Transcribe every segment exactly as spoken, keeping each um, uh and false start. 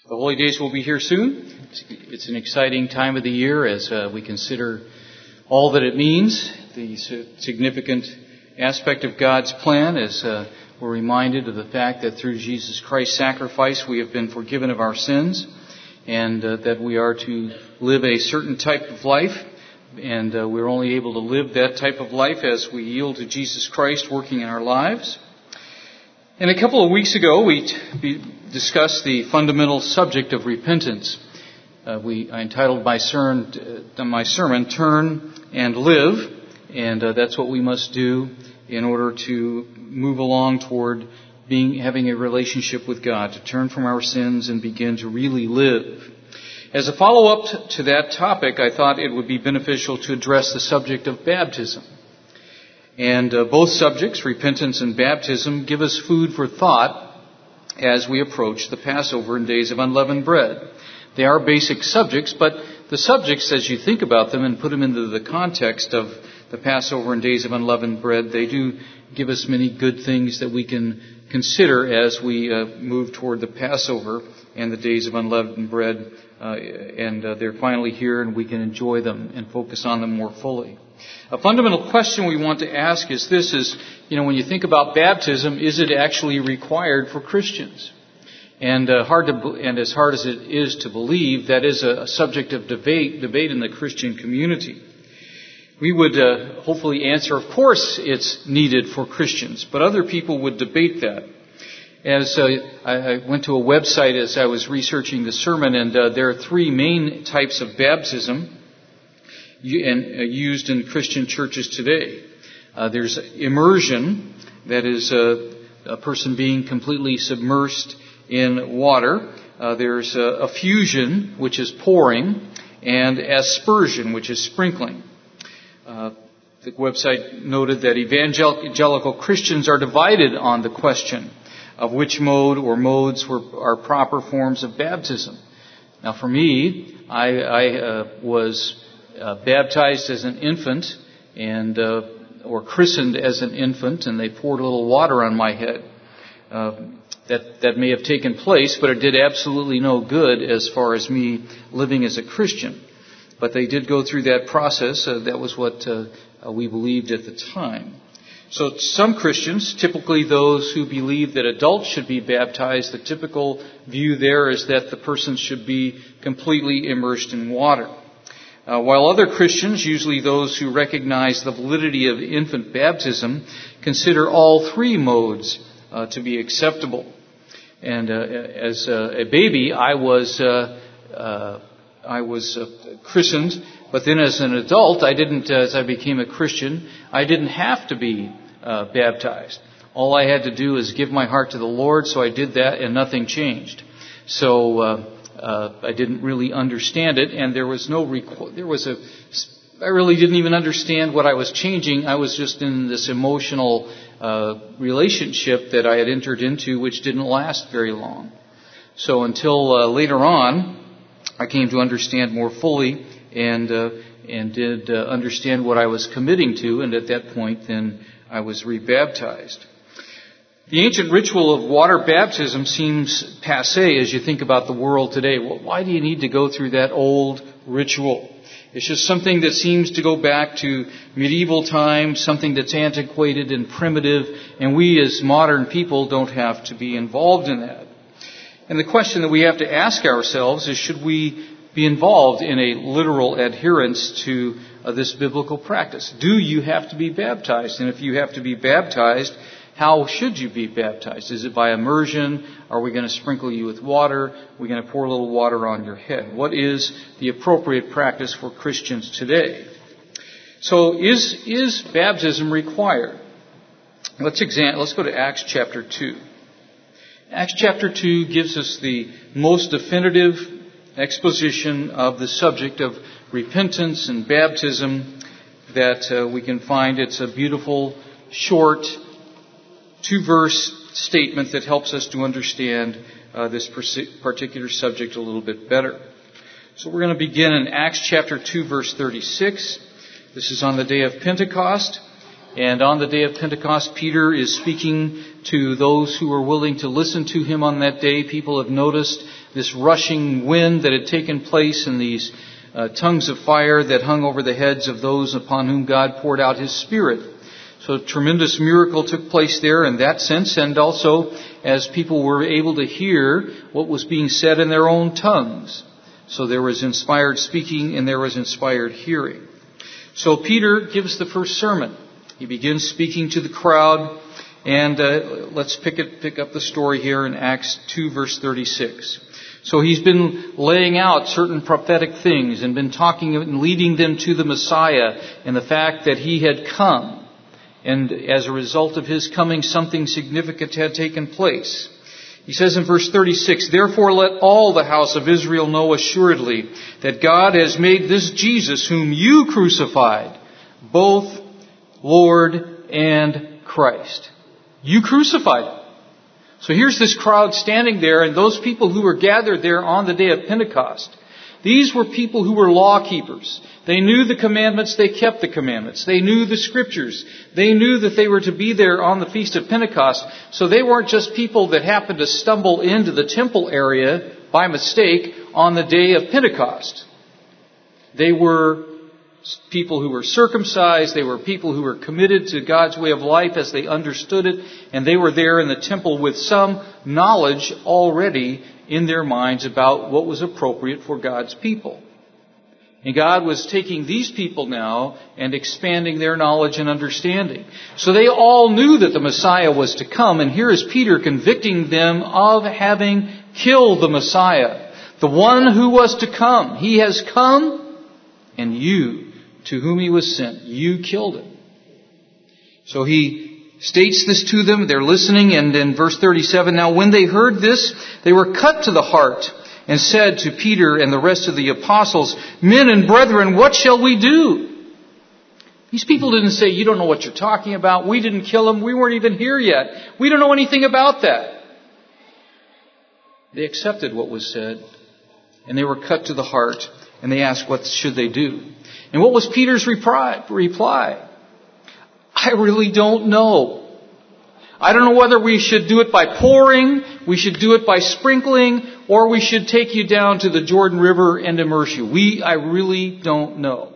The holy days will be here soon. It's an exciting time of the year as uh, we consider all that it means, the significant aspect of God's plan, as uh, we're reminded of the fact that through Jesus Christ's sacrifice we have been forgiven of our sins, and uh, that we are to live a certain type of life, and uh, we're only able to live that type of life as we yield to Jesus Christ working in our lives. And a couple of weeks ago we t- discussed the fundamental subject of repentance. Uh, we I entitled my sermon, uh, my sermon "Turn and Live," and uh, that's what we must do in order to move along toward being having a relationship with God, to turn from our sins and begin to really live. As a follow-up to that topic, I thought it would be beneficial to address the subject of baptism. And uh, both subjects, repentance and baptism, give us food for thought as we approach the Passover and days of unleavened bread. They are basic subjects, but the subjects, as you think about them and put them into the context of the Passover and days of unleavened bread, they do give us many good things that we can consider as we uh, move toward the Passover and the days of unleavened bread, uh, and uh, they're finally here and we can enjoy them and focus on them more fully. A fundamental question we want to ask is this, is, you know, when you think about baptism, is it actually required for Christians? And uh, hard to, and as hard as it is to believe, that is a subject of debate, debate in the Christian community. We would uh, hopefully answer, of course it's needed for Christians, but other people would debate that. As uh, I, I went to a website as I was researching the sermon, and uh, there are three main types of baptism and uh, used in Christian churches today. Uh, there's immersion, that is uh, a person being completely submersed in water. Uh, there's uh, effusion, which is pouring, and aspersion, which is sprinkling. Uh, the website noted that evangelical Christians are divided on the question of which mode or modes were, are proper forms of baptism. Now, for me, I, I uh, was uh, baptized as an infant, and uh, or christened as an infant, and they poured a little water on my head. Uh, that that may have taken place, but it did absolutely no good as far as me living as a Christian. But they did go through that process. Uh, that was what uh, uh, we believed at the time. So some Christians, typically those who believe that adults should be baptized, the typical view there is that the person should be completely immersed in water. Uh, while other Christians, usually those who recognize the validity of infant baptism, consider all three modes uh, to be acceptable. And uh, as uh, a baby, I was... Uh, uh, I was uh, christened, but then as an adult, I didn't, uh, as I became a Christian, I didn't have to be uh, baptized. All I had to do is give my heart to the Lord, so I did that, and nothing changed. So uh, uh, I didn't really understand it, and there was no, requ- there was a, I really didn't even understand what I was changing. I was just in this emotional uh, relationship that I had entered into, which didn't last very long. So until uh, later on, I came to understand more fully and uh, and did uh, understand what I was committing to, and at that point then I was rebaptized. The ancient ritual of water baptism seems passé as you think about the world today. Well, why do you need to go through that old ritual? It's just something that seems to go back to medieval times, something that's antiquated and primitive, and we as modern people don't have to be involved in that. And the question that we have to ask ourselves is, should we be involved in a literal adherence to uh, this biblical practice? Do you have to be baptized? And if you have to be baptized, how should you be baptized? Is it by immersion? Are we going to sprinkle you with water? Are we going to pour a little water on your head? What is the appropriate practice for Christians today? So is, is baptism required? Let's examine, let's go to Acts chapter two. Acts chapter two gives us the most definitive exposition of the subject of repentance and baptism that uh, we can find. It's a beautiful, short, two-verse statement that helps us to understand uh, this particular subject a little bit better. So we're going to begin in Acts chapter two, verse thirty-six. This is on the day of Pentecost. And on the day of Pentecost, Peter is speaking to those who were willing to listen to him on that day. People have noticed this rushing wind that had taken place and these uh, tongues of fire that hung over the heads of those upon whom God poured out His Spirit. So a tremendous miracle took place there in that sense, and also as people were able to hear what was being said in their own tongues. So there was inspired speaking and there was inspired hearing. So Peter gives the first sermon. He begins speaking to the crowd, and uh, let's pick it, pick up the story here in Acts two, verse thirty-six. So he's been laying out certain prophetic things and been talking and leading them to the Messiah and the fact that He had come. And as a result of His coming, something significant had taken place. He says in verse thirty-six, "Therefore let all the house of Israel know assuredly that God has made this Jesus whom you crucified, both Lord and Christ." You crucified Him. So here's this crowd standing there, and those people who were gathered there on the day of Pentecost, these were people who were law keepers. They knew the commandments, they kept the commandments. They knew the Scriptures. They knew that they were to be there on the Feast of Pentecost. So they weren't just people that happened to stumble into the temple area by mistake on the day of Pentecost. They were people who were circumcised. They were people who were committed to God's way of life as they understood it. And they were there in the temple with some knowledge already in their minds about what was appropriate for God's people. And God was taking these people now and expanding their knowledge and understanding. So they all knew that the Messiah was to come. And here is Peter convicting them of having killed the Messiah, the one who was to come. He has come, and you, to whom He was sent, you killed Him. So he states this to them. They're listening. And in verse thirty-seven, "Now when they heard this, they were cut to the heart, and said to Peter and the rest of the apostles, 'Men and brethren, what shall we do?'" These people didn't say, "You don't know what you're talking about. We didn't kill him. We weren't even here yet. We don't know anything about that." They accepted what was said, and they were cut to the heart, and they asked, what should they do? And what was Peter's reply? "I really don't know. I don't know whether we should do it by pouring, we should do it by sprinkling, or we should take you down to the Jordan River and immerse you. We, I really don't know."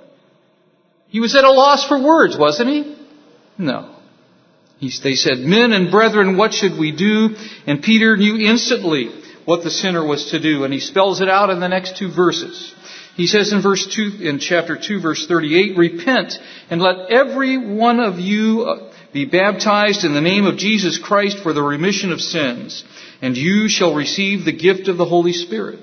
He was at a loss for words, wasn't he? No. He, they said, "Men and brethren, what should we do?" And Peter knew instantly what the sinner was to do, and he spells it out in the next two verses. He says in verse two, in chapter two, verse thirty-eight, "Repent and let every one of you be baptized in the name of Jesus Christ for the remission of sins, and you shall receive the gift of the Holy Spirit."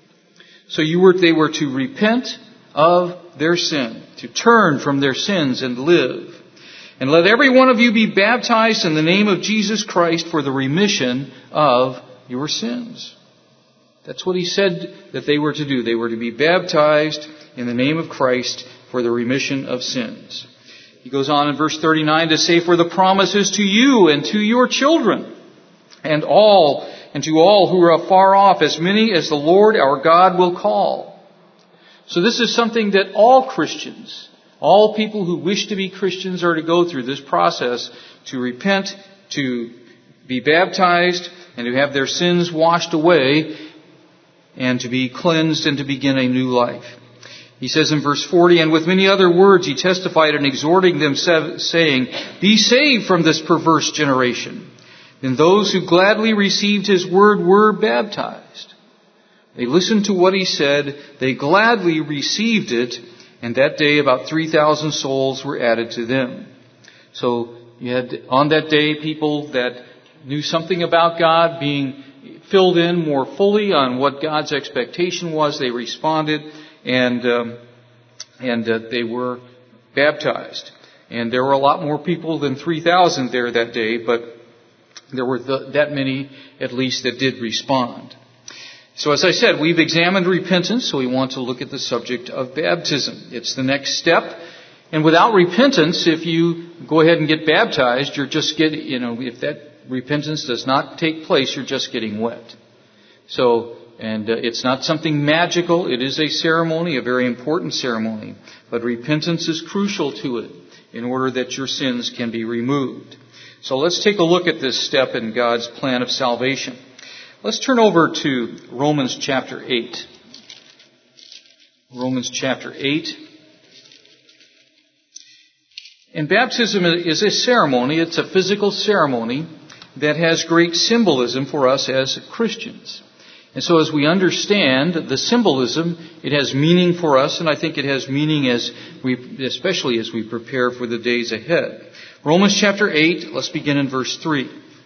So you were, they were to repent of their sin, to turn from their sins and live. "And let every one of you be baptized in the name of Jesus Christ for the remission of your sins." That's what he said that they were to do. They were to be baptized in the name of Christ for the remission of sins. He goes on in verse thirty-nine to say, "For the promise is to you and to your children, and all, and to all who are afar off, as many as the Lord our God will call." So this is something that all Christians, all people who wish to be Christians, are to go through this process, to repent, to be baptized, and to have their sins washed away, and to be cleansed and to begin a new life. He says in verse forty, "And with many other words he testified and exhorting them, saying, 'Be saved from this perverse generation.' Then those who gladly received his word were baptized." They listened to what he said, they gladly received it, and that day about three thousand souls were added to them. So you had on that day people that knew something about God being filled in more fully on what God's expectation was. They responded, and um, and uh, they were baptized. And there were a lot more people than three thousand there that day, but there were the, that many at least that did respond. So as I said, we've examined repentance, so we want to look at the subject of baptism. It's the next step. And without repentance, if you go ahead and get baptized, you're just getting, you know, if that repentance does not take place, you're just getting wet. So, and uh, it's not something magical. It is a ceremony, a very important ceremony. But repentance is crucial to it. in order that your sins can be removed. So let's take a look at this step in God's plan of salvation. Let's turn over to Romans chapter eight. Romans chapter eight. And baptism is a ceremony. It's a physical ceremony that has great symbolism for us as Christians. And so as we understand the symbolism, it has meaning for us, and I think it has meaning as we, especially as we prepare for the days ahead. Romans chapter eight, let's begin in verse three.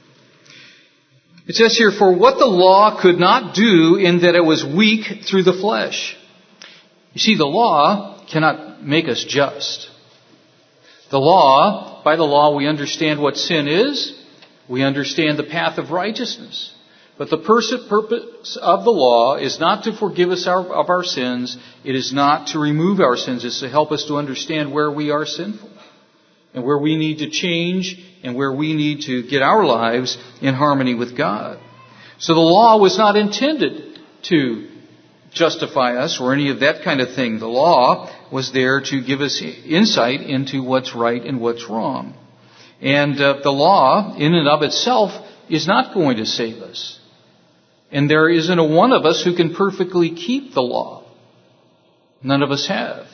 It says here, "For what the law could not do in that it was weak through the flesh." You see, the law cannot make us just. The law, by the law we understand what sin is. We understand the path of righteousness. But the purpose of the law is not to forgive us our, of our sins. It is not to remove our sins. It's to help us to understand where we are sinful and where we need to change and where we need to get our lives in harmony with God. So the law was not intended to justify us or any of that kind of thing. The law was there to give us insight into what's right and what's wrong. And uh, the law, in and of itself, is not going to save us. And there isn't a one of us who can perfectly keep the law. None of us have.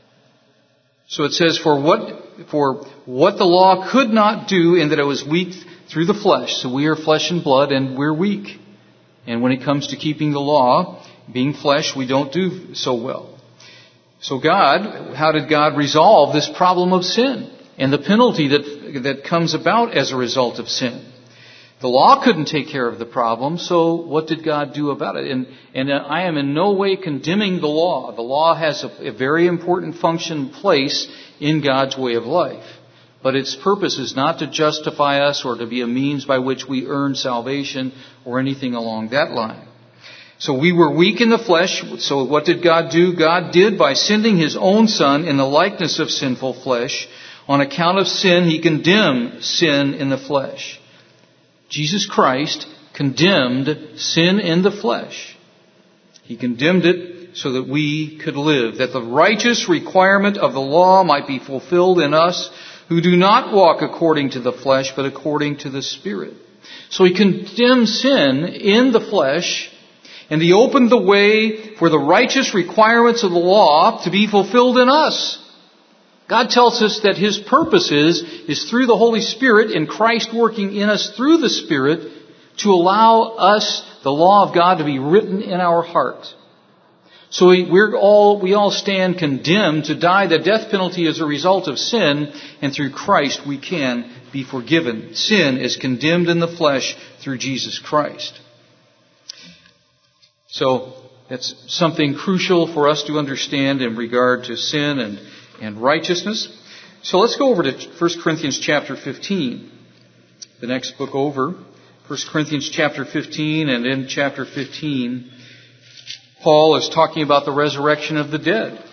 So it says, for what, for what the law could not do in that it was weak through the flesh. So we are flesh and blood and we're weak. And when it comes to keeping the law, being flesh, we don't do so well. So God, how did God resolve this problem of sin and the penalty that, that comes about as a result of sin? The law couldn't take care of the problem, so what did God do about it? And, and I am in no way condemning the law. The law has a, a very important function, place in God's way of life. But its purpose is not to justify us or to be a means by which we earn salvation or anything along that line. So we were weak in the flesh, so what did God do? God did by sending His own Son in the likeness of sinful flesh. On account of sin, He condemned sin in the flesh. Jesus Christ condemned sin in the flesh. He condemned it so that we could live, that the righteous requirement of the law might be fulfilled in us who do not walk according to the flesh, but according to the Spirit. So He condemned sin in the flesh, and He opened the way for the righteous requirements of the law to be fulfilled in us. God tells us that His purpose is, is through the Holy Spirit and Christ working in us through the Spirit to allow us, the law of God, to be written in our heart. So we, we're all, we all stand condemned to die the death penalty as a result of sin, and through Christ we can be forgiven. Sin is condemned in the flesh through Jesus Christ. So that's something crucial for us to understand in regard to sin and and righteousness. So let's go over to First Corinthians chapter fifteen. The next book over. First Corinthians chapter fifteen, and in chapter fifteen, Paul is talking about the resurrection of the dead.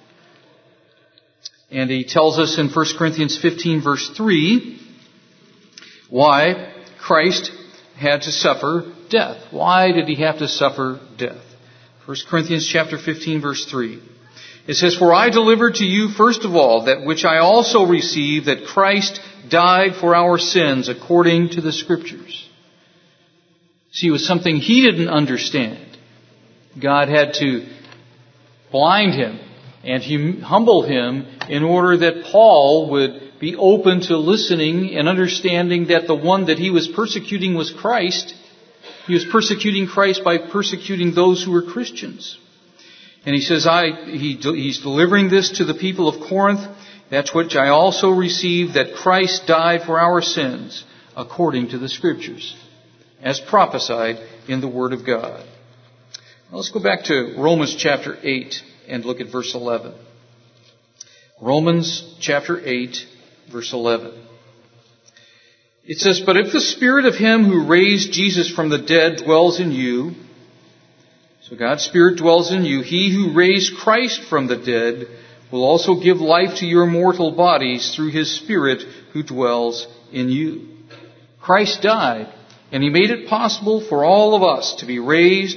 And he tells us in First Corinthians fifteen verse three why Christ had to suffer death. Why did He have to suffer death? First Corinthians chapter fifteen verse three. It says, "For I delivered to you first of all that which I also received, that Christ died for our sins according to the Scriptures." See, it was something he didn't understand. God had to blind him and hum- humble him in order that Paul would be open to listening and understanding that the one that he was persecuting was Christ. He was persecuting Christ by persecuting those who were Christians. And he says, I, he, he's delivering this to the people of Corinth, that's which I also received, that Christ died for our sins, according to the Scriptures, as prophesied in the Word of God. Now let's go back to Romans chapter eight and look at verse eleven. Romans chapter eight, verse eleven. It says, "But if the Spirit of Him who raised Jesus from the dead dwells in you," so God's Spirit dwells in you, "He who raised Christ from the dead will also give life to your mortal bodies through His Spirit who dwells in you." Christ died, and He made it possible for all of us to be raised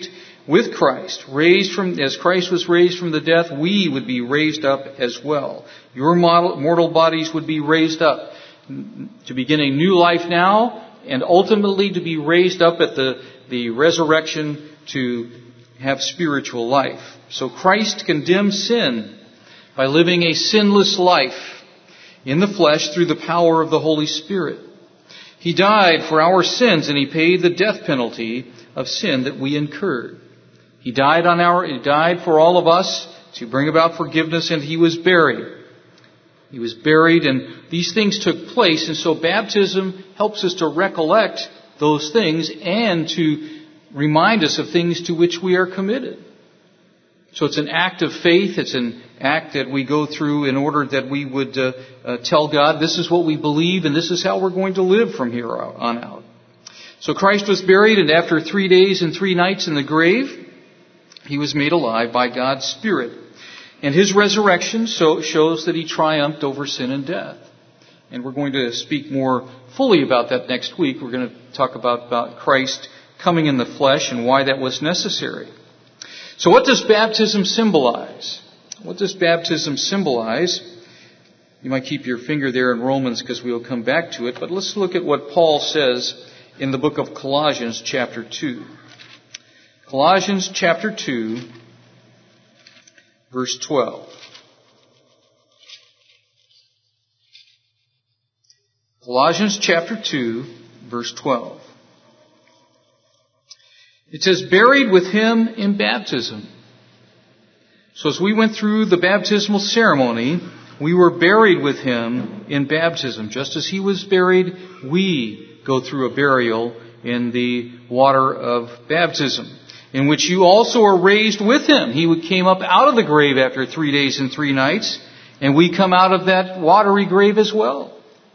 with Christ, raised from, as Christ was raised from the death, we would be raised up as well. Your mortal bodies would be raised up to begin a new life now, and ultimately to be raised up at the, the resurrection to have spiritual life. So Christ condemned sin by living a sinless life in the flesh through the power of the Holy Spirit. He died for our sins, and He paid the death penalty of sin that we incurred. He died on our, He died for all of us to bring about forgiveness, and He was buried. He was buried, and these things took place, and so baptism helps us to recollect those things and to remind us of things to which we are committed. So it's an act of faith. It's an act that we go through in order that we would uh, uh, tell God, this is what we believe, and this is how we're going to live from here on out. So Christ was buried, and after three days and three nights in the grave, He was made alive by God's Spirit. And His resurrection so shows that He triumphed over sin and death. And we're going to speak more fully about that next week. We're going to talk about, about Christ coming in the flesh and why that was necessary. So what does baptism symbolize? What does baptism symbolize? You might keep your finger there in Romans because we'll come back to it. But let's look at what Paul says in the book of Colossians chapter two. Colossians chapter two, verse twelve. Colossians chapter two, verse twelve. It says, buried with Him in baptism. So as we went through the baptismal ceremony, we were buried with Him in baptism. Just as He was buried, we go through a burial in the water of baptism, in which you also are raised with Him. He came up out of the grave after three days and three nights, and we come out of that watery grave as well,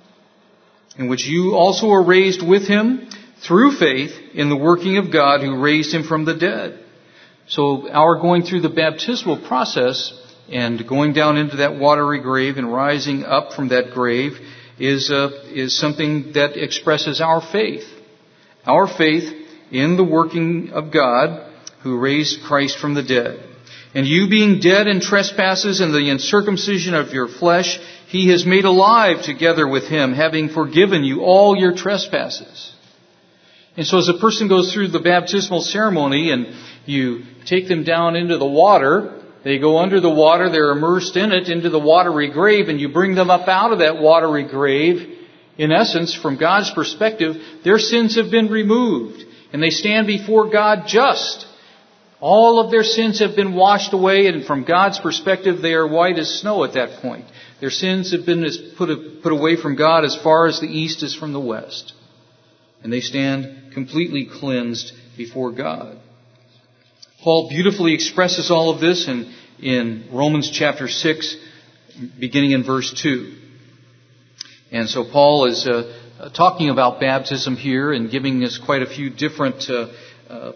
in which you also are raised with Him through faith in the working of God who raised Him from the dead. So our going through the baptismal process and going down into that watery grave and rising up from that grave is uh, is something that expresses our faith. Our faith in the working of God who raised Christ from the dead. And you being dead in trespasses and the uncircumcision of your flesh, He has made alive together with Him, having forgiven you all your trespasses. And so as a person goes through the baptismal ceremony and you take them down into the water, they go under the water, they're immersed in it, into the watery grave, and you bring them up out of that watery grave. In essence, from God's perspective, their sins have been removed, and they stand before God just. All of their sins have been washed away, and from God's perspective, they are white as snow at that point. Their sins have been put, put away from God as far as the east is from the west. And they stand completely cleansed before God. Paul beautifully expresses all of this in, in Romans chapter six, beginning in verse two. And so Paul is uh, talking about baptism here and giving us quite a few different uh, uh,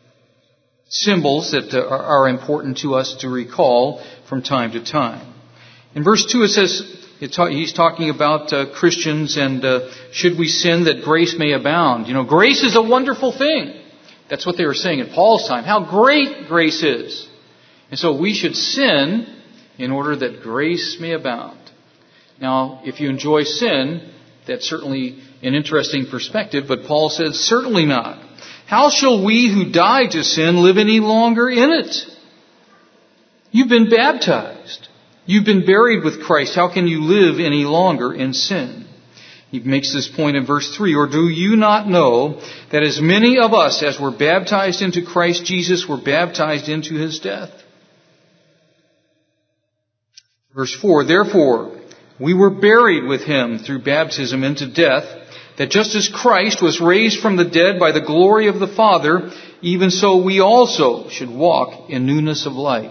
symbols that uh, are important to us to recall from time to time. In verse two it says, it ta- he's talking about uh, Christians and uh, should we sin that grace may abound. You know, grace is a wonderful thing. That's what they were saying in Paul's time. How great grace is. And so we should sin in order that grace may abound. Now, if you enjoy sin, that's certainly an interesting perspective, but Paul says, certainly not. How shall we who died to sin live any longer in it? You've been baptized. You've been buried with Christ. How can you live any longer in sin? He makes this point in verse three. Or do you not know that as many of us as were baptized into Christ Jesus were baptized into His death? Verse four. Therefore, we were buried with Him through baptism into death, that just as Christ was raised from the dead by the glory of the Father, even so we also should walk in newness of life.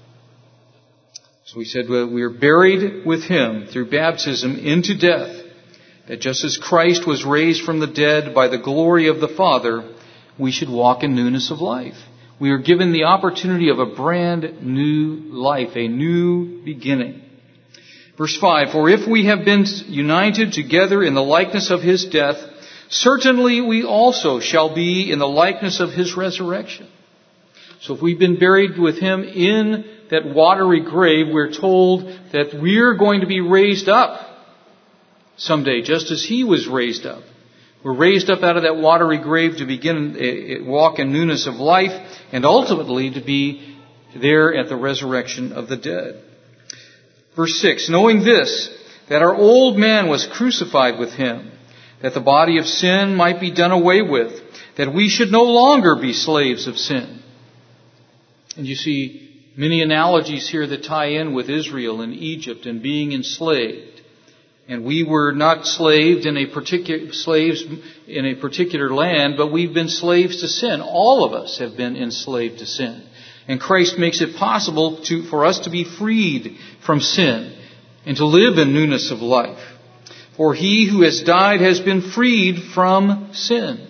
So we said, well, we are buried with Him through baptism into death, that just as Christ was raised from the dead by the glory of the Father, we should walk in newness of life. We are given the opportunity of a brand new life, a new beginning. Verse five, for if we have been united together in the likeness of His death, certainly we also shall be in the likeness of His resurrection. So if we've been buried with Him in that watery grave, we're told that we're going to be raised up someday, just as He was raised up. We're raised up out of that watery grave to begin a walk in newness of life and ultimately to be there at the resurrection of the dead. Verse six, knowing this, that our old man was crucified with Him, that the body of sin might be done away with, that we should no longer be slaves of sin. And you see many analogies here that tie in with Israel and Egypt and being enslaved. And we were not slaved in a particular slaves in a particular land, but we've been slaves to sin. All of us have been enslaved to sin. And Christ makes it possible to, for us to be freed from sin and to live in newness of life. For He who has died has been freed from sin.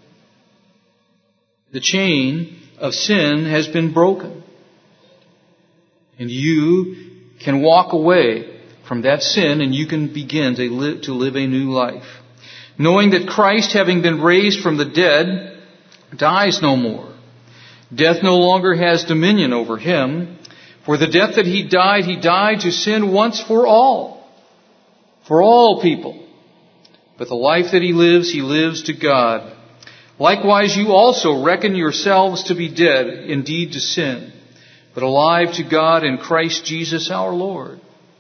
The chain of sin has been broken. And you can walk away from that sin, and you can begin to live, to live a new life. Knowing that Christ, having been raised from the dead, dies no more. Death no longer has dominion over Him. For the death that He died, He died to sin once for all. For all people. But the life that He lives, He lives to God. Likewise, you also reckon yourselves to be dead, indeed to sin, but alive to God in Christ Jesus our Lord.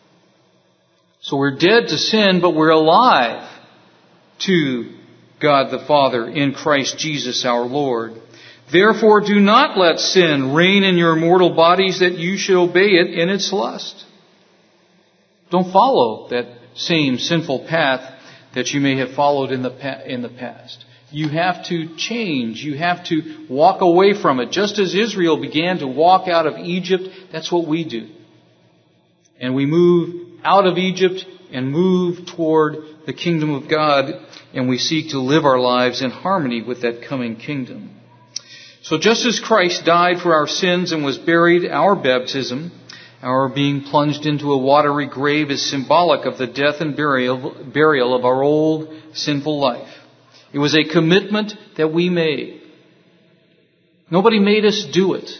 So we're dead to sin, but we're alive to God the Father in Christ Jesus our Lord. Therefore, do not let sin reign in your mortal bodies, that you should obey it in its lust. Don't follow that same sinful path that you may have followed in the pa- in the past. You have to change. You have to walk away from it. Just as Israel began to walk out of Egypt, that's what we do. And we move out of Egypt and move toward the kingdom of God, and we seek to live our lives in harmony with that coming kingdom. So just as Christ died for our sins and was buried, our baptism, our being plunged into a watery grave, is symbolic of the death and burial, burial of our old sinful life. It was a commitment that we made. Nobody made us do it.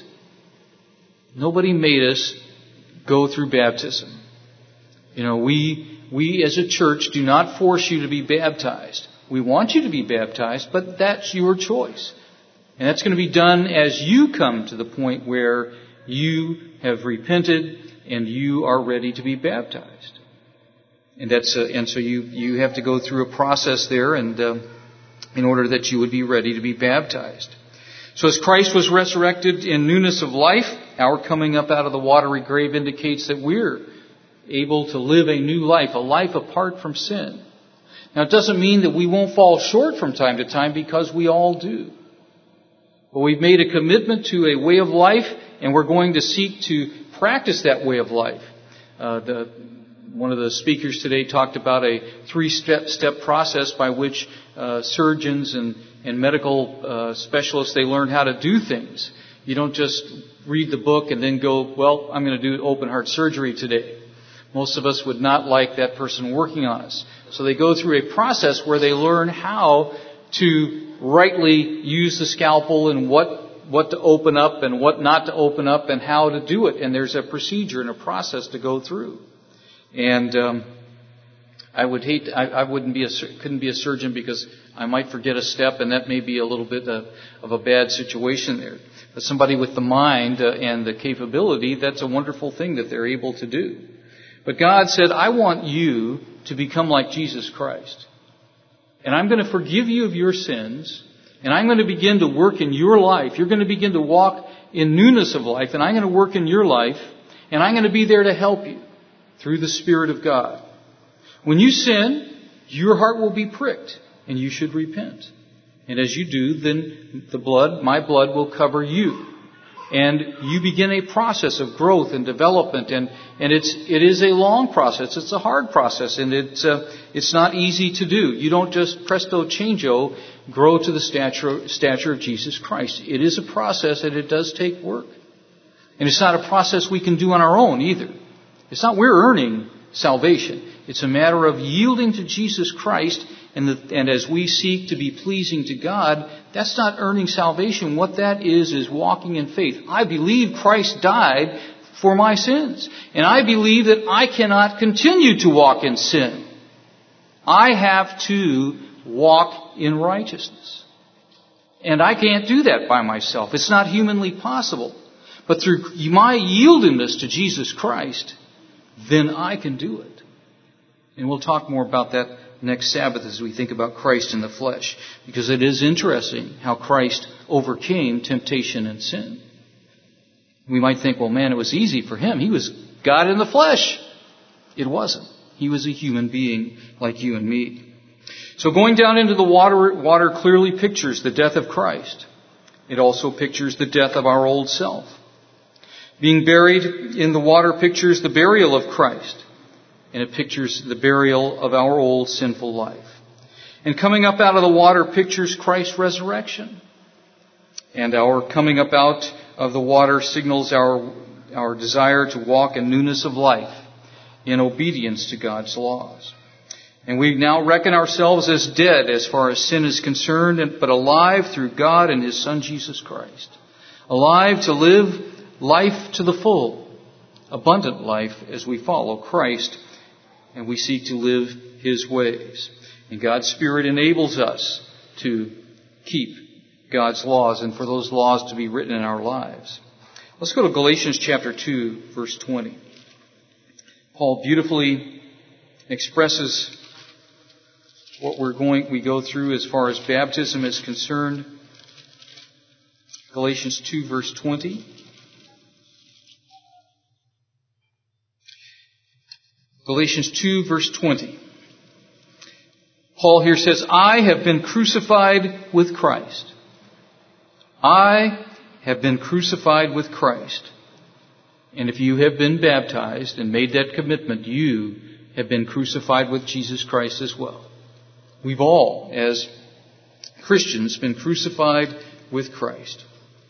Nobody made us go through baptism. You know, we, we as a church do not force you to be baptized. We want you to be baptized, but that's your choice. And that's going to be done as you come to the point where you have repented and you are ready to be baptized. And that's, uh, and so you, you have to go through a process there and, uh, in order that you would be ready to be baptized. So as Christ was resurrected in newness of life, our coming up out of the watery grave indicates that we're able to live a new life, a life apart from sin. Now, it doesn't mean that we won't fall short from time to time, because we all do. But we've made a commitment to a way of life, and we're going to seek to practice that way of life. Uh, the, one of the speakers today talked about a three-step step process by which uh, surgeons and, and medical uh, specialists, they learn how to do things. You don't just read the book and then go, well, I'm going to do open heart surgery today. Most of us would not like that person working on us. So they go through a process where they learn how to rightly use the scalpel and what, what to open up and what not to open up and how to do it. And there's a procedure and a process to go through. And um, I would hate, I, I wouldn't be a, couldn't be a surgeon because I might forget a step, and that may be a little bit of, of a bad situation there. But somebody with the mind uh, and the capability, that's a wonderful thing that they're able to do. But God said, I want you to become like Jesus Christ. And I'm going to forgive you of your sins. And I'm going to begin to work in your life. You're going to begin to walk in newness of life. And I'm going to work in your life. And I'm going to be there to help you through the Spirit of God. When you sin, your heart will be pricked. And you should repent. And as you do, then the blood, my blood, will cover you. And you begin a process of growth and development, and, and it's it is a long process. It's a hard process, and it's uh, it's not easy to do. You don't just presto changeo grow to the stature stature of Jesus Christ. It is a process, and it does take work. And it's not a process we can do on our own either. It's not we're earning salvation. It's a matter of yielding to Jesus Christ And, the, and as we seek to be pleasing to God, that's not earning salvation. What that is, is walking in faith. I believe Christ died for my sins. And I believe that I cannot continue to walk in sin. I have to walk in righteousness. And I can't do that by myself. It's not humanly possible. But through my yieldedness to Jesus Christ, then I can do it. And we'll talk more about that next Sabbath as we think about Christ in the flesh. Because it is interesting how Christ overcame temptation and sin. We might think, well, man, it was easy for him. He was God in the flesh. It wasn't. He was a human being like you and me. So going down into the water, water clearly pictures the death of Christ. It also pictures the death of our old self. Being buried in the water pictures the burial of Christ. And it pictures the burial of our old sinful life. And coming up out of the water pictures Christ's resurrection. And our coming up out of the water signals our, our desire to walk in newness of life, in obedience to God's laws. And we now reckon ourselves as dead as far as sin is concerned, but alive through God and His Son Jesus Christ. Alive to live life to the full, abundant life as we follow Christ and we seek to live His ways. And God's Spirit enables us to keep God's laws and for those laws to be written in our lives. Let's go to Galatians chapter two, verse twenty. Paul beautifully expresses what we're going, we go through as far as baptism is concerned. Galatians two, verse twenty. Galatians two, verse twenty. Paul here says, I have been crucified with Christ. I have been crucified with Christ. And if you have been baptized and made that commitment, you have been crucified with Jesus Christ as well. We've all, as Christians, been crucified with Christ.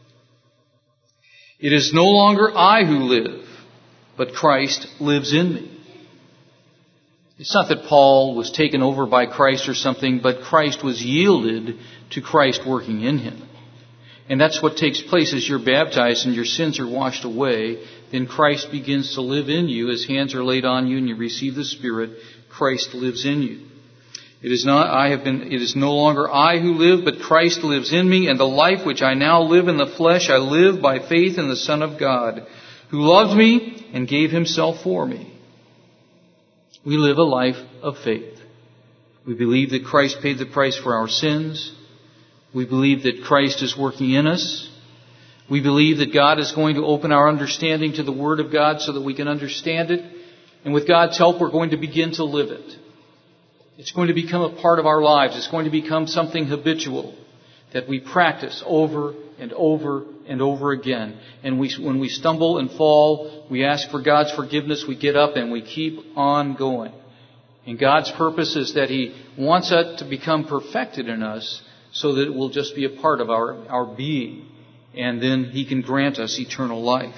It is no longer I who live, but Christ lives in me. It's not that Paul was taken over by Christ or something, but Christ was yielded to Christ working in him. And that's what takes place as you're baptized and your sins are washed away. Then Christ begins to live in you. As hands are laid on you and you receive the Spirit, Christ lives in you. It is not I have been, it is no longer I who live, but Christ lives in me, and the life which I now live in the flesh, I live by faith in the Son of God, who loved me and gave himself for me. We live a life of faith. We believe that Christ paid the price for our sins. We believe that Christ is working in us. We believe that God is going to open our understanding to the Word of God so that we can understand it. And with God's help, we're going to begin to live it. It's going to become a part of our lives. It's going to become something habitual that we practice over and over and over again. And we, when we stumble and fall, we ask for God's forgiveness. We get up and we keep on going. And God's purpose is that He wants it to become perfected in us so that it will just be a part of our, our being. And then He can grant us eternal life.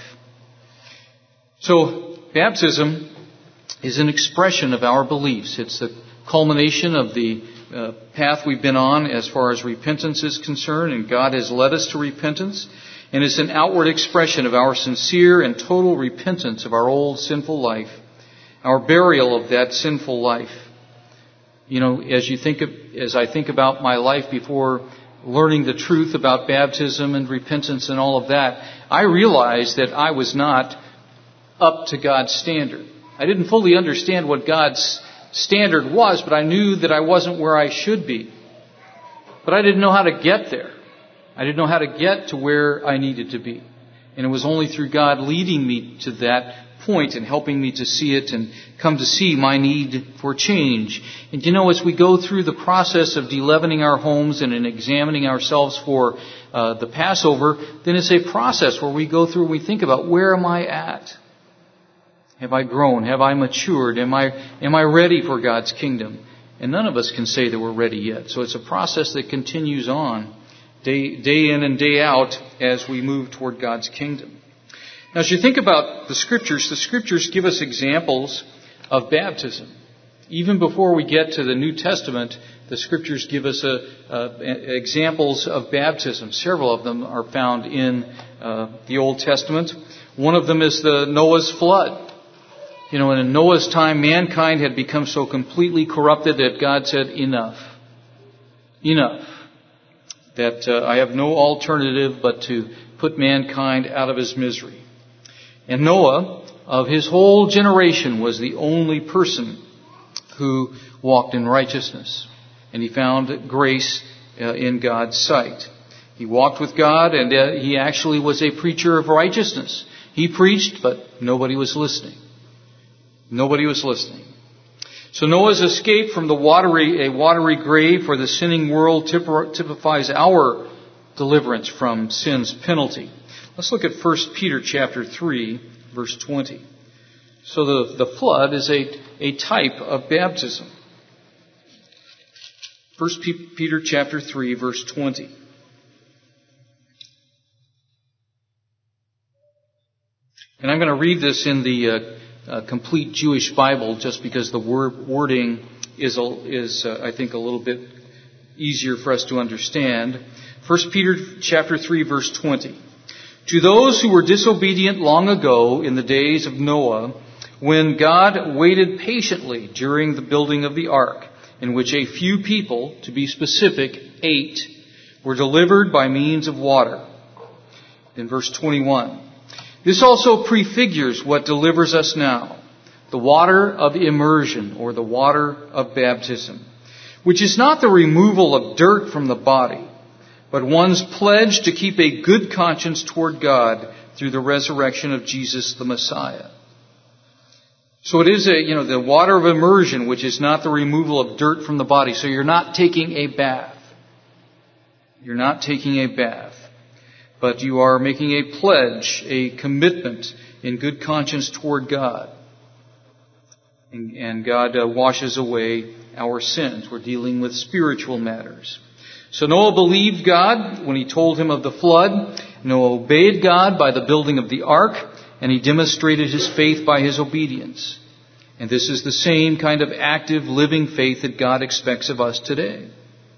So, baptism is an expression of our beliefs. It's the culmination of the uh, path we've been on as far as repentance is concerned, and God has led us to repentance. And it's an outward expression of our sincere and total repentance of our old sinful life, our burial of that sinful life. You know, as you think of, as I think about my life before learning the truth about baptism and repentance and all of that, I realized that I was not up to God's standard. I didn't fully understand what God's standard was, but I knew that I wasn't where I should be. But I didn't know how to get there. I didn't know how to get to where I needed to be. And it was only through God leading me to that point and helping me to see it and come to see my need for change. And you know, as we go through the process of de-leavening our homes and in examining ourselves for uh, the Passover, then it's a process where we go through and we think about, where am I at? Have I grown? Have I matured? Am I, am I ready for God's kingdom? And none of us can say that we're ready yet. So it's a process that continues on day, day in and day out as we move toward God's kingdom. Now, as you think about the Scriptures, the Scriptures give us examples of baptism. Even before we get to the New Testament, the Scriptures give us a, a, examples of baptism. Several of them are found in uh, the Old Testament. One of them is the Noah's flood. You know, in Noah's time, mankind had become so completely corrupted that God said, enough. Enough. That uh, I have no alternative but to put mankind out of his misery. And Noah, of his whole generation, was the only person who walked in righteousness. And he found grace uh, in God's sight. He walked with God, and uh, he actually was a preacher of righteousness. He preached, but nobody was listening. Nobody was listening. So Noah's escape from the watery, a watery grave for the sinning world typifies our deliverance from sin's penalty. Let's look at First Peter chapter three, verse twenty. So the, the flood is a, a type of baptism. First Peter chapter three, verse twenty. And I'm going to read this in the uh, uh, complete Jewish Bible, just because the word, wording is, a, is uh, I think, a little bit easier for us to understand. First Peter chapter three, verse twenty. To those who were disobedient long ago in the days of Noah, when God waited patiently during the building of the ark, in which a few people, to be specific, eight, were delivered by means of water. In verse twenty-one. This also prefigures what delivers us now, the water of immersion, or the water of baptism, which is not the removal of dirt from the body, but one's pledge to keep a good conscience toward God through the resurrection of Jesus the Messiah. So it is a, you know, the water of immersion, which is not the removal of dirt from the body. So you're not taking a bath. You're not taking a bath. But you are making a pledge, a commitment in good conscience toward God. And, and God uh, washes away our sins. We're dealing with spiritual matters. So Noah believed God when he told him of the flood. Noah obeyed God by the building of the ark, and he demonstrated his faith by his obedience. And this is the same kind of active, living faith that God expects of us today.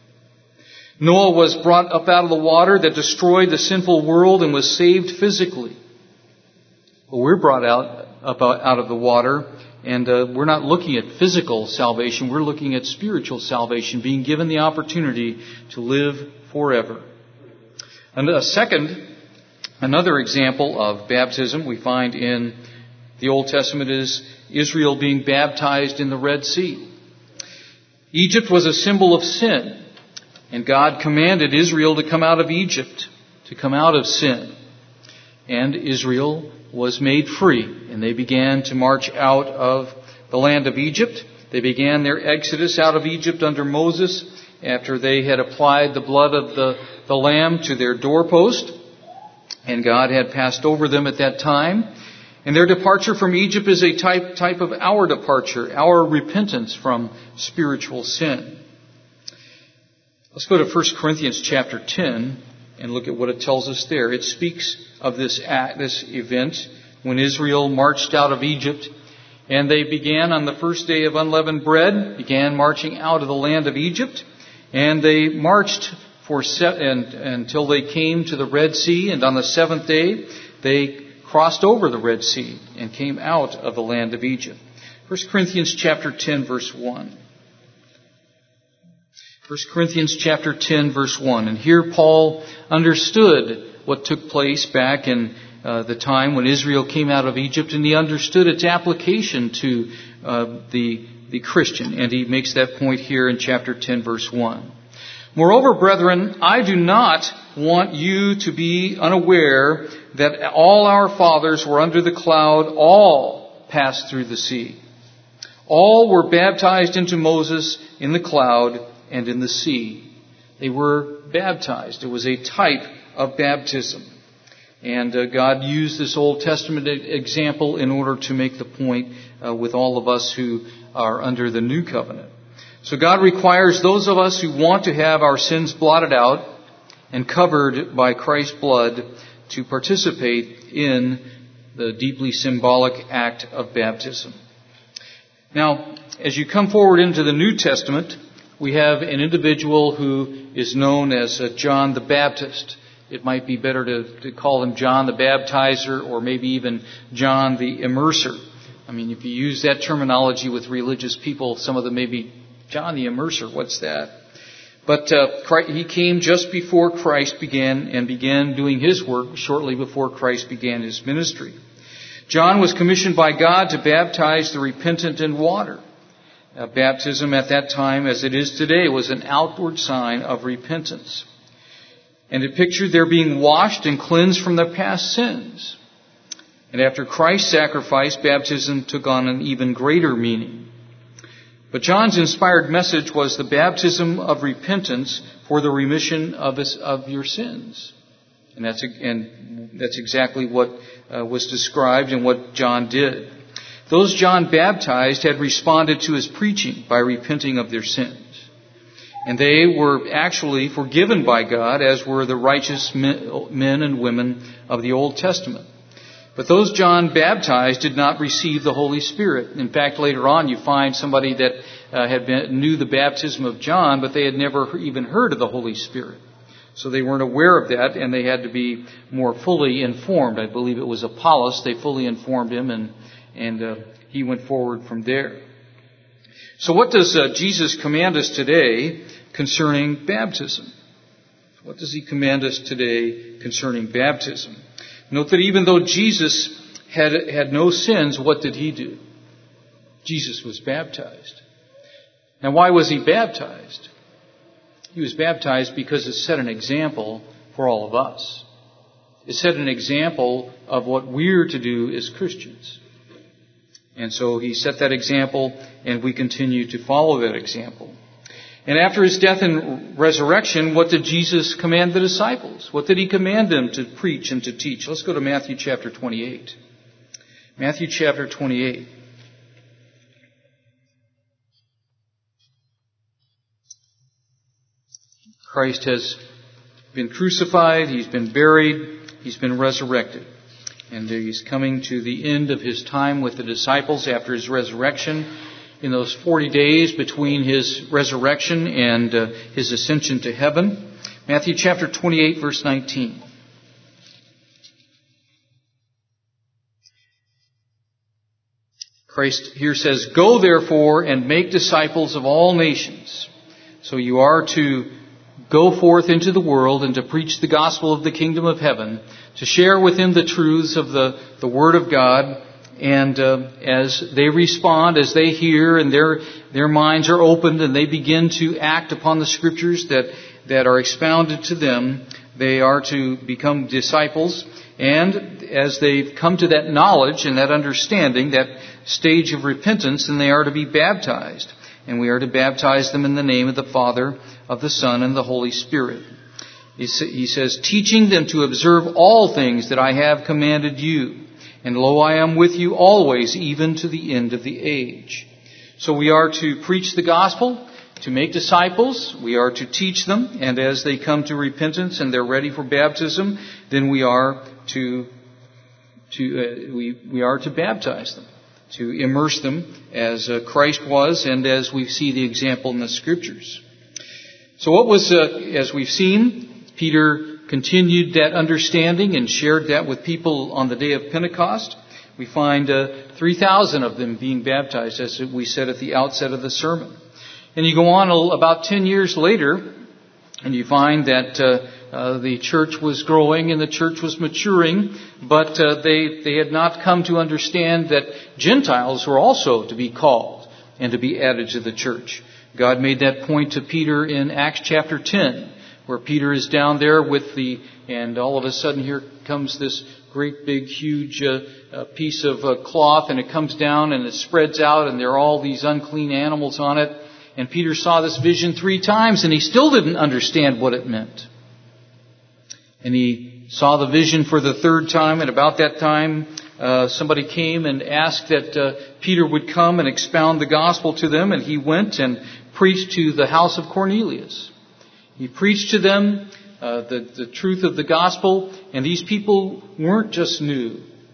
Noah was brought up out of the water that destroyed the sinful world and was saved physically. Well, we're brought out up out of the water, and uh, we're not looking at physical salvation. We're looking at spiritual salvation, being given the opportunity to live forever. And a second, another example of baptism we find in the Old Testament is Israel being baptized in the Red Sea. Egypt was a symbol of sin. And God commanded Israel to come out of Egypt, to come out of sin. And Israel was made free, and they began to march out of the land of Egypt. They began their exodus out of Egypt under Moses after they had applied the blood of the, the lamb to their doorpost. And God had passed over them at that time. And their departure from Egypt is a type, type of our departure, our repentance from spiritual sin. Let's go to First Corinthians chapter ten and look at what it tells us there. It speaks of this act, this event when Israel marched out of Egypt, and they began on the first day of unleavened bread, began marching out of the land of Egypt, and they marched for se- and, until they came to the Red Sea, and on the seventh day they crossed over the Red Sea and came out of the land of Egypt. First Corinthians chapter ten, verse one. First Corinthians chapter ten, verse one. And here Paul understood what took place back in uh, the time when Israel came out of Egypt, and he understood its application to uh, the, the Christian. And he makes that point here in chapter ten, verse one. Moreover, brethren, I do not want you to be unaware that all our fathers were under the cloud, all passed through the sea. All were baptized into Moses in the cloud and in the sea. They were baptized. It was a type of baptism. And uh, God used this Old Testament example in order to make the point uh, with all of us who are under the new covenant. So God requires those of us who want to have our sins blotted out and covered by Christ's blood to participate in the deeply symbolic act of baptism. Now, as you come forward into the New Testament, we have an individual who is known as uh, John the Baptist. It might be better to, to call him John the Baptizer, or maybe even John the Immerser. I mean, if you use that terminology with religious people, some of them may be, John the Immerser, what's that? But uh, Christ, he came just before Christ began and began doing his work shortly before Christ began his ministry. John was commissioned by God to baptize the repentant in water. Uh, baptism at that time, as it is today, was an outward sign of repentance. And it pictured their being washed and cleansed from their past sins. And after Christ's sacrifice, baptism took on an even greater meaning. But John's inspired message was the baptism of repentance for the remission of, his, of your sins. And that's, and that's exactly what uh, was described and what John did. Those John baptized had responded to his preaching by repenting of their sins. And they were actually forgiven by God, as were the righteous men and women of the Old Testament. But those John baptized did not receive the Holy Spirit. In fact, later on you find somebody that uh, had been, knew the baptism of John, but they had never even heard of the Holy Spirit. So they weren't aware of that, and they had to be more fully informed. I believe it was Apollos. They fully informed him, and, and uh, he went forward from there. So what does uh, Jesus command us today concerning baptism? What does he command us today concerning baptism? Note that even though Jesus had, had no sins, what did he do? Jesus was baptized. Now, why was he baptized? He was baptized because it set an example for all of us. It set an example of what we're to do as Christians. And so he set that example, and we continue to follow that example. And after his death and resurrection, what did Jesus command the disciples? What did he command them to preach and to teach? Let's go to Matthew chapter twenty-eight. Matthew chapter twenty-eight. Christ has been crucified, he's been buried, he's been resurrected. And he's coming to the end of his time with the disciples after his resurrection. In those forty days between his resurrection and uh, his ascension to heaven. Matthew chapter twenty-eight, verse nineteen. Christ here says, "Go therefore and make disciples of all nations." So you are to go forth into the world and to preach the gospel of the kingdom of heaven, to share with them the truths of the, the Word of God. And uh, as they respond, as they hear, and their their minds are opened, and they begin to act upon the Scriptures that, that are expounded to them, they are to become disciples. And as they've come to that knowledge and that understanding, that stage of repentance, then they are to be baptized. And we are to baptize them in the name of the Father, of the Son, and the Holy Spirit. He says, teaching them to observe all things that I have commanded you. And lo, I am with you always, even to the end of the age. So we are to preach the gospel, to make disciples. We are to teach them. And as they come to repentance and they're ready for baptism, then we are to, to uh, we, we are to baptize them, to immerse them as uh, Christ was and as we see the example in the Scriptures. So what was, uh, as we've seen, Peter continued that understanding and shared that with people on the day of Pentecost. We find uh, three thousand of them being baptized, as we said at the outset of the sermon. And you go on about ten years later, and you find that uh, uh, the church was growing and the church was maturing, but uh, they, they had not come to understand that Gentiles were also to be called and to be added to the church. God made that point to Peter in Acts chapter ten. Where Peter is down there with the, and all of a sudden here comes this great big huge uh, uh, piece of uh, cloth, and it comes down and it spreads out, and there are all these unclean animals on it. And Peter saw this vision three times, and he still didn't understand what it meant. And he saw the vision for the third time, and about that time uh, somebody came and asked that uh, Peter would come and expound the gospel to them, and he went and preached to the house of Cornelius. He preached to them uh, the, the truth of the gospel, and these people weren't just new.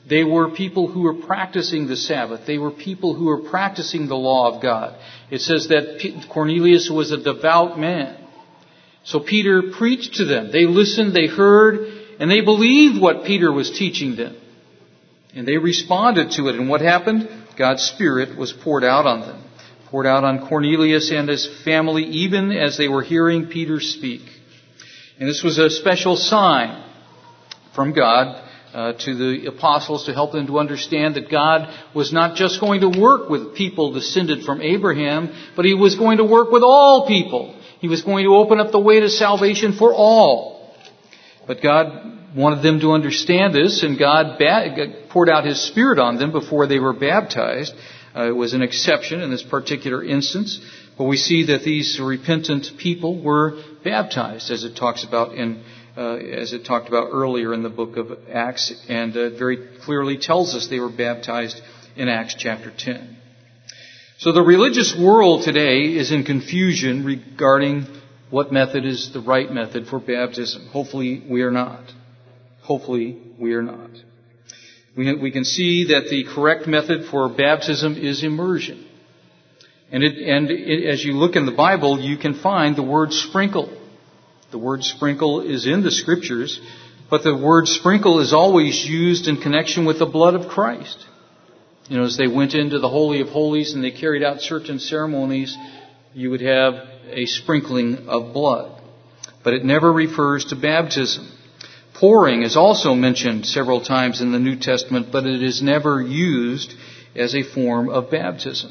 They were people who were practicing the Sabbath. They were people who were practicing the law of God. It says that Cornelius was a devout man. So Peter preached to them. They listened, they heard, and they believed what Peter was teaching them. And they responded to it. And what happened? God's Spirit was poured out on them. Poured out on Cornelius and his family, even as they were hearing Peter speak. And this was a special sign from God Uh, to the apostles to help them to understand that God was not just going to work with people descended from Abraham, but He was going to work with all people. He was going to open up the way to salvation for all. But God wanted them to understand this, and God poured out His Spirit on them before they were baptized. Uh, it was an exception in this particular instance, but we see that these repentant people were baptized, as it talks about in Uh, as it talked about earlier in the book of Acts, and uh, very clearly tells us they were baptized in Acts chapter ten. So the religious world today is in confusion regarding what method is the right method for baptism. Hopefully we are not. Hopefully we are not. We, we can see that the correct method for baptism is immersion. And, it, and it, as you look in the Bible, you can find the word sprinkle. The word sprinkle is in the Scriptures, but the word sprinkle is always used in connection with the blood of Christ. You know, as they went into the Holy of Holies and they carried out certain ceremonies, you would have a sprinkling of blood. But it never refers to baptism. Pouring is also mentioned several times in the New Testament, but it is never used as a form of baptism.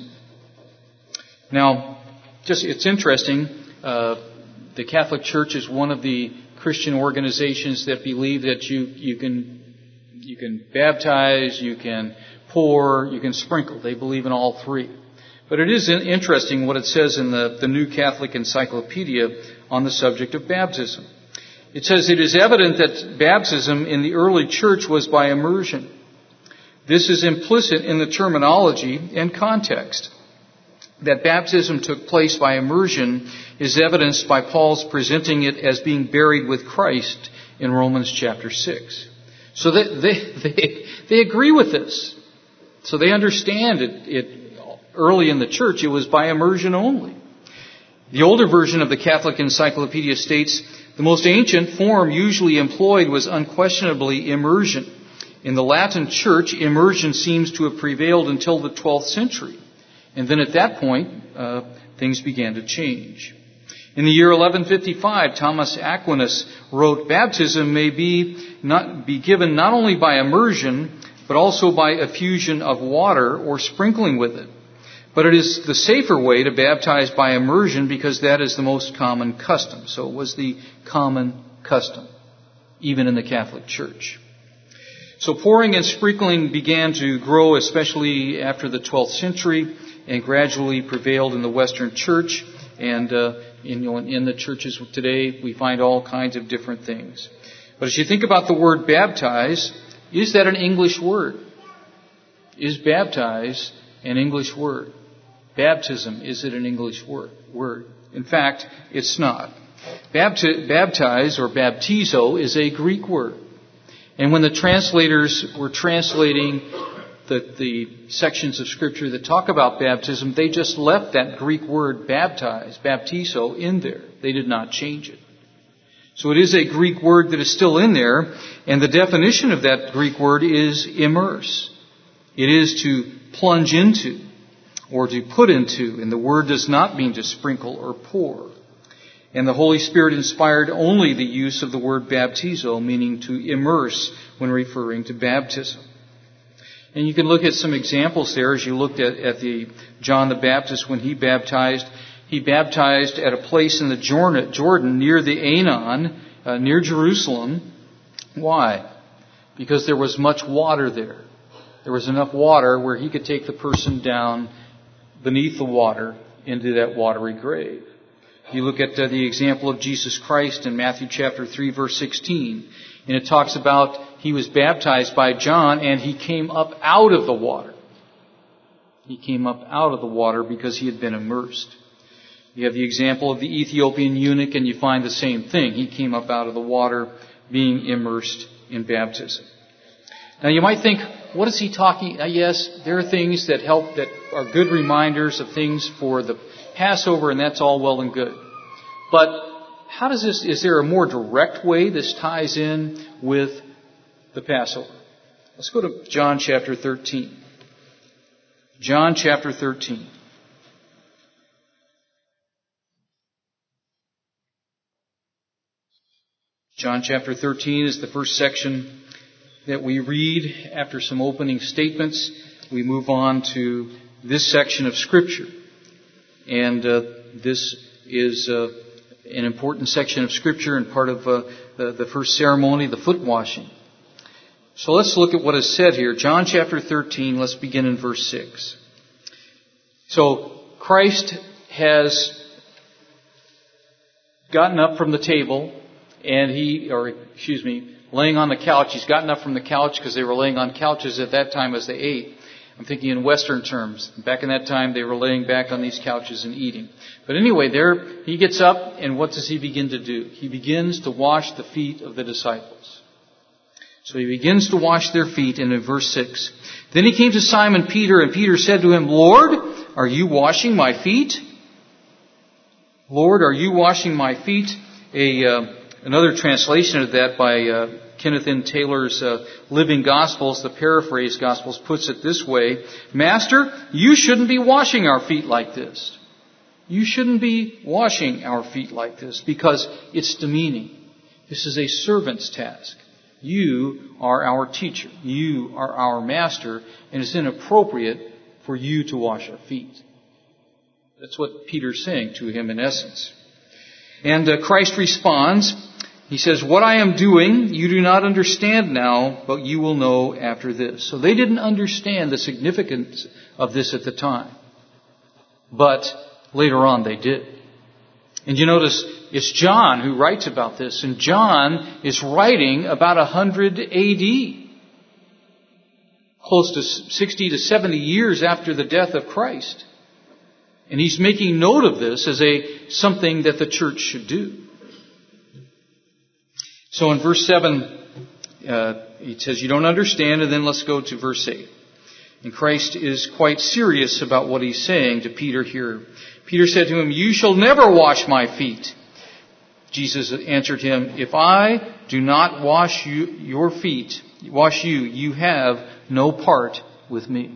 Now, just it's interesting. Uh, The Catholic Church is one of the Christian organizations that believe that you, you can, you can baptize, you can pour, you can sprinkle. They believe in all three. But it is interesting what it says in the, the New Catholic Encyclopedia on the subject of baptism. It says, it is evident that baptism in the early church was by immersion. This is implicit in the terminology and context. That baptism took place by immersion is evidenced by Paul's presenting it as being buried with Christ in Romans chapter six. So they, they, they, they agree with this. So they understand it, it early in the church, it was by immersion only. The older version of the Catholic Encyclopedia states, the most ancient form usually employed was unquestionably immersion. In the Latin Church, immersion seems to have prevailed until the twelfth century. And then at that point, uh, things began to change. In the year eleven fifty-five, Thomas Aquinas wrote, baptism may be not be given not only by immersion, but also by effusion of water or sprinkling with it. But it is the safer way to baptize by immersion because that is the most common custom. So it was the common custom, even in the Catholic Church. So pouring and sprinkling began to grow, especially after the twelfth century, and gradually prevailed in the Western Church. And uh, in, you know, in the churches today, we find all kinds of different things. But as you think about the word baptize, is that an English word? Is baptize an English word? Baptism, is it an English word? word? In fact, it's not. Bapti- baptize or baptizo is a Greek word. And when the translators were translating the, the sections of Scripture that talk about baptism, they just left that Greek word baptize, baptizo, in there. They did not change it. So it is a Greek word that is still in there, and the definition of that Greek word is immerse. It is to plunge into or to put into, and the word does not mean to sprinkle or pour. And the Holy Spirit inspired only the use of the word baptizo, meaning to immerse when referring to baptism. And you can look at some examples there as you looked at, at the John the Baptist when he baptized. He baptized at a place in the Jordan near the Aenon, uh, near Jerusalem. Why? Because there was much water there. There was enough water where he could take the person down beneath the water into that watery grave. You look at uh, the example of Jesus Christ in Matthew chapter three, verse sixteen. And it talks about he was baptized by John and he came up out of the water. He came up out of the water because he had been immersed. You have the example of the Ethiopian eunuch and you find the same thing. He came up out of the water being immersed in baptism. Now you might think, what is he talking? Uh, yes, there are things that help, that are good reminders of things for the Passover, and that's all well and good. But how does this, is there a more direct way this ties in with the Passover? Let's go to John chapter thirteen. John chapter thirteen. John chapter thirteen is the first section that we read. After some opening statements, we move on to this section of Scripture. And uh, this is uh, an important section of Scripture and part of uh, the, the first ceremony, the foot washing. So let's look at what is said here. John chapter thirteen, let's begin in verse six. So Christ has gotten up from the table, and he, or excuse me, laying on the couch. He's gotten up from the couch because they were laying on couches at that time as they ate. I'm thinking in Western terms. Back in that time, they were laying back on these couches and eating. But anyway, there he gets up, and what does he begin to do? He begins to wash the feet of the disciples. So he begins to wash their feet, and in verse six, then he came to Simon Peter, and Peter said to him, Lord, are you washing my feet? Lord, are you washing my feet? A uh, another translation of that by uh, Kenneth N. Taylor's uh, Living Gospels, the Paraphrased Gospels, puts it this way: Master, you shouldn't be washing our feet like this. You shouldn't be washing our feet like this because it's demeaning. This is a servant's task. You are our teacher. You are our master, and it's inappropriate for you to wash our feet. That's what Peter's saying to him in essence. And uh, Christ responds. He says, what I am doing, you do not understand now, but you will know after this. So they didn't understand the significance of this at the time. But later on they did. And you notice it's John who writes about this. And John is writing about one hundred A D. Close to sixty to seventy years after the death of Christ. And he's making note of this as a something that the church should do. So in verse seven, uh, he says, you don't understand, and then let's go to verse eight. And Christ is quite serious about what he's saying to Peter here. Peter said to him, you shall never wash my feet. Jesus answered him, if I do not wash you, your feet, wash you, you have no part with me.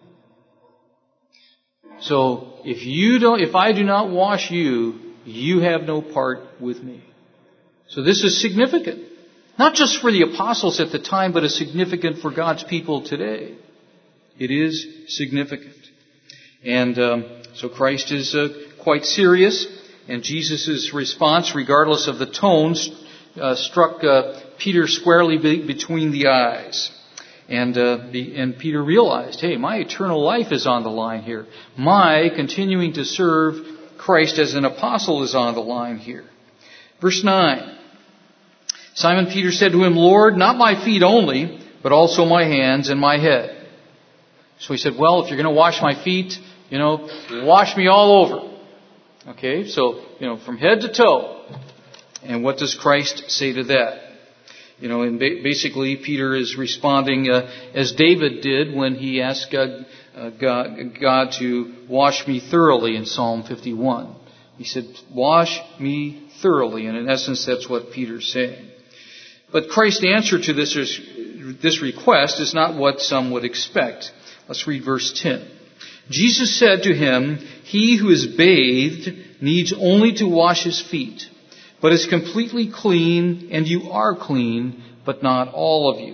So if you don't, if I do not wash you, you have no part with me. So this is significant. Not just for the apostles at the time, but is significant for God's people today. It is significant. And um, so Christ is uh, quite serious. And Jesus' response, regardless of the tones, uh, struck uh, Peter squarely be- between the eyes. And, uh, the, and Peter realized, hey, my eternal life is on the line here. My continuing to serve Christ as an apostle is on the line here. Verse nine. Simon Peter said to him, Lord, not my feet only, but also my hands and my head. So he said, well, if you're going to wash my feet, you know, wash me all over. Okay, so, you know, from head to toe. And what does Christ say to that? You know, and basically Peter is responding uh, as David did when he asked God, uh, God, God to wash me thoroughly in Psalm fifty-one. He said, wash me thoroughly. And in essence, that's what Peter's saying. But Christ's answer to this, this request is not what some would expect. Let's read verse ten. Jesus said to him, he who is bathed needs only to wash his feet, but is completely clean, and you are clean, but not all of you.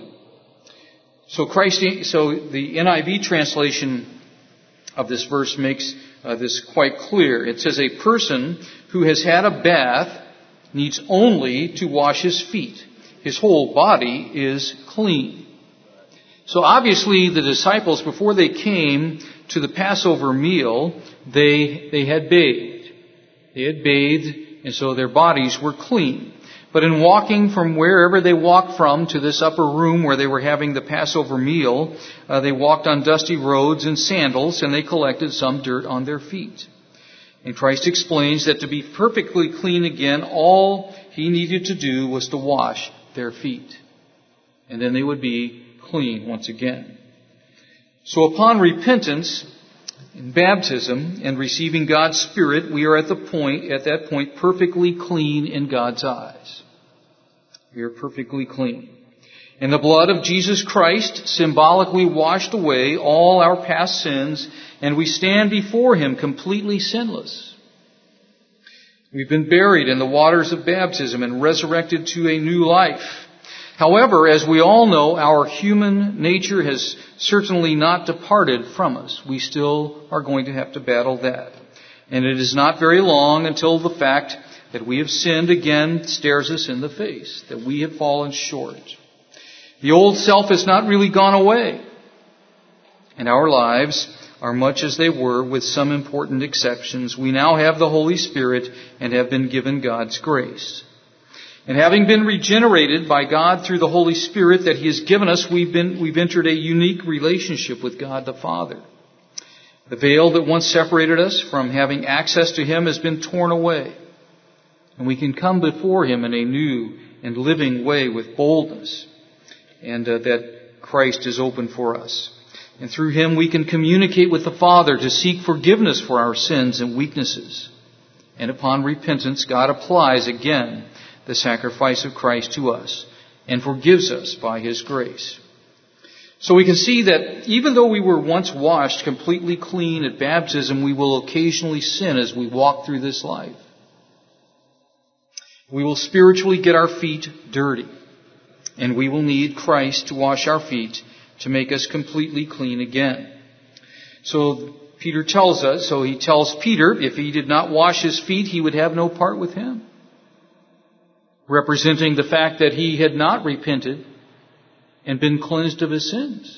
So Christ, so the N I V translation of this verse makes uh, this quite clear. It says a person who has had a bath needs only to wash his feet. His whole body is clean. So obviously the disciples, before they came to the Passover meal, they, they had bathed. They had bathed, and so their bodies were clean. But in walking from wherever they walked from to this upper room where they were having the Passover meal, uh, they walked on dusty roads in sandals, and they collected some dirt on their feet. And Christ explains that to be perfectly clean again, all he needed to do was to wash their feet. And then they would be clean once again. So upon repentance, in baptism, and receiving God's Spirit, we are at the point, at that point, perfectly clean in God's eyes. We are perfectly clean. And the blood of Jesus Christ symbolically washed away all our past sins, and we stand before Him completely sinless. We've been buried in the waters of baptism and resurrected to a new life. However, as we all know, our human nature has certainly not departed from us. We still are going to have to battle that. And it is not very long until the fact that we have sinned again stares us in the face, that we have fallen short. The old self has not really gone away. And our lives are much as they were, with some important exceptions. We now have the Holy Spirit and have been given God's grace. And having been regenerated by God through the Holy Spirit that He has given us, we've been, we've entered a unique relationship with God the Father. The veil that once separated us from having access to Him has been torn away. And we can come before Him in a new and living way with boldness. And uh, that Christ is open for us. And through Him we can communicate with the Father to seek forgiveness for our sins and weaknesses. And upon repentance, God applies again the sacrifice of Christ to us and forgives us by His grace. So we can see that even though we were once washed completely clean at baptism, we will occasionally sin as we walk through this life. We will spiritually get our feet dirty, and we will need Christ to wash our feet to make us completely clean again. So Peter tells us, so he tells Peter, if he did not wash his feet, he would have no part with him. Representing the fact that he had not repented and been cleansed of his sins.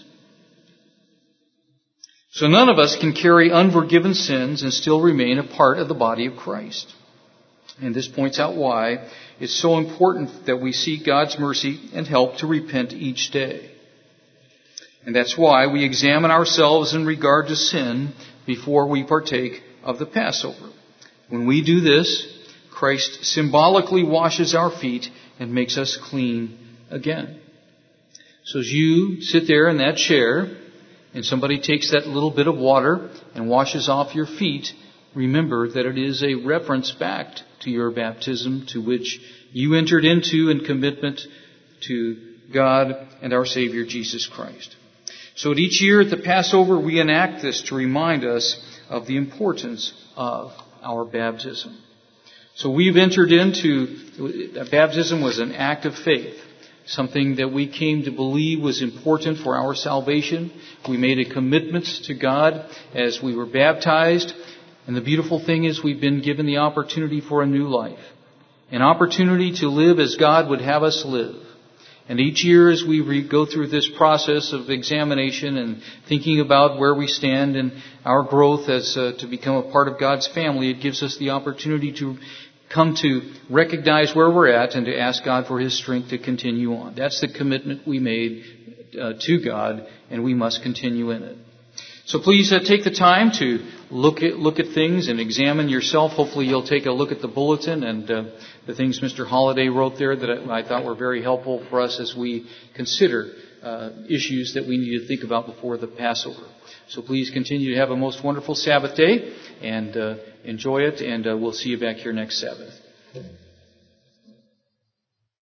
So none of us can carry unforgiven sins and still remain a part of the body of Christ. And this points out why it's so important that we seek God's mercy and help to repent each day. And that's why we examine ourselves in regard to sin before we partake of the Passover. When we do this, Christ symbolically washes our feet and makes us clean again. So as you sit there in that chair and somebody takes that little bit of water and washes off your feet, remember that it is a reference back to your baptism, to which you entered into in commitment to God and our Savior Jesus Christ. So at each year at the Passover, we enact this to remind us of the importance of our baptism. So we've entered into, baptism was an act of faith, something that we came to believe was important for our salvation. We made a commitment to God as we were baptized. And the beautiful thing is we've been given the opportunity for a new life. An opportunity to live as God would have us live. And each year as we re- go through this process of examination and thinking about where we stand and our growth as uh, to become a part of God's family, it gives us the opportunity to come to recognize where we're at and to ask God for His strength to continue on. That's the commitment we made uh, to God, and we must continue in it. So please uh, take the time to look at look at things and examine yourself. Hopefully you'll take a look at the bulletin and uh, the things Mister Holliday wrote there that I, I thought were very helpful for us as we consider uh, issues that we need to think about before the Passover. So please continue to have a most wonderful Sabbath day and uh, enjoy it, and uh, we'll see you back here next Sabbath.